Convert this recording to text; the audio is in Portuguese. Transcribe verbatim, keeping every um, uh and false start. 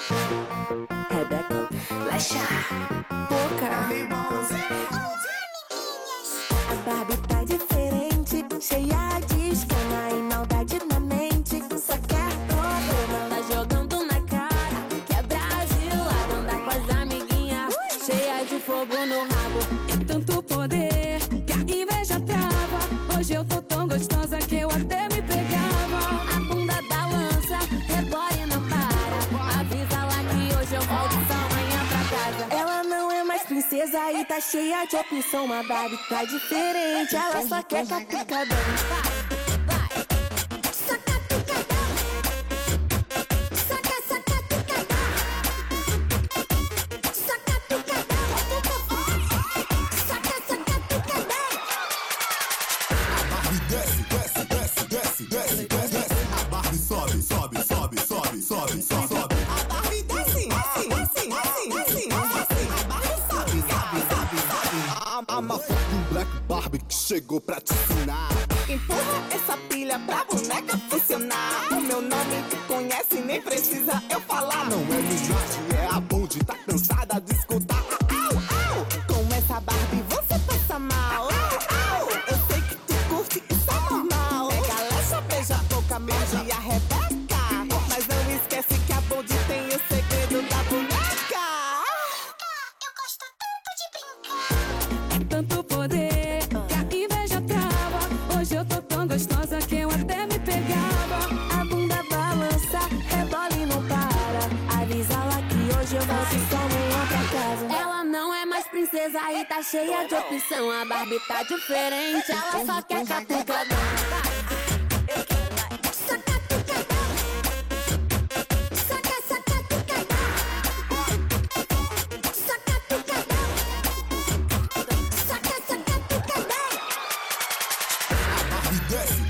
Rebeca, Lecha, Boca. A Barbie tá diferente, cheia de escama e maldade na mente. Só quer problema, tá jogando na cara que é brasileiro. Anda com as amiguinhas, cheia de fogo no rabo. E tanto poder que a inveja trava. Hoje eu tô tão gostosa que eu até me pegava. A bunda balança, rebola e não para. Avisa lá que hoje eu volto só amanhã pra casa. Ela não é mais princesa e tá cheia de opção. A Barbie tá diferente, ela só quer catucadão. Desce, desce, desce, desce, desce, desce. A Barbie sobe, sobe, sobe, sobe, sobe, sobe, sobe. A Barbie desce, desce, desce, desce, desce, desce. A Barbie sobe, sobe, sobe, sobe. I'm a fucking black Barbie que chegou pra te ensinar. Empurra essa pilha pra boneca funcionar. O meu nome tu conhece, nem precisa eu falar. Não é Minaj, é a Bond, tá cansada de escutar. Au, au. Com essa Barbie você passa mal. Au, au. Eu sei que tu curte, isso é normal. Pega a Lecha, beija a boca, morde a Rebeca. Mas não esquece que a Bond tem o segredo da boneca. Eu gosto tanto de brincar. É tanto poder que a inveja trava. Hoje eu tô tão gostosa que eu até me pegava. A bunda balança, rebola e não para. Avisa lá que hoje eu volto só amanhã pra casa. Ela não é mais princesa e tá cheia de opção. A Barbie tá diferente, ela só quer catucadão. Desce,